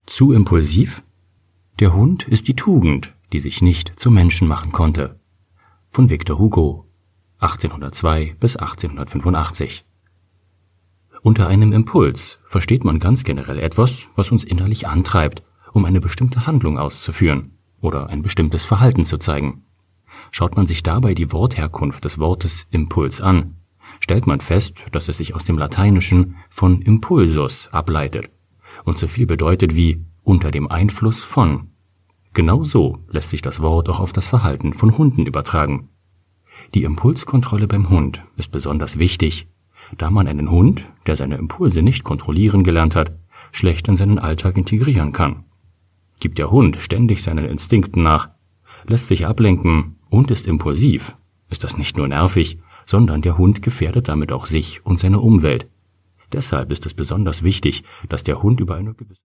Zu impulsiv? Der Hund ist die Tugend, die sich nicht zum Menschen machen konnte. Von Victor Hugo, 1802 bis 1885. Unter einem Impuls versteht man ganz generell etwas, was uns innerlich antreibt, um eine bestimmte Handlung auszuführen oder ein bestimmtes Verhalten zu zeigen. Schaut man sich dabei die Wortherkunft des Wortes Impuls an, stellt man fest, dass es sich aus dem Lateinischen von impulsus ableitet und so viel bedeutet wie unter dem Einfluss von. Genauso lässt sich das Wort auch auf das Verhalten von Hunden übertragen. Die Impulskontrolle beim Hund ist besonders wichtig, da man einen Hund, der seine Impulse nicht kontrollieren gelernt hat, schlecht in seinen Alltag integrieren kann. Gibt der Hund ständig seinen Instinkten nach, lässt sich ablenken und ist impulsiv, ist das nicht nur nervig, sondern der Hund gefährdet damit auch sich und seine Umwelt. Deshalb ist es besonders wichtig, dass der Hund über eine gewisse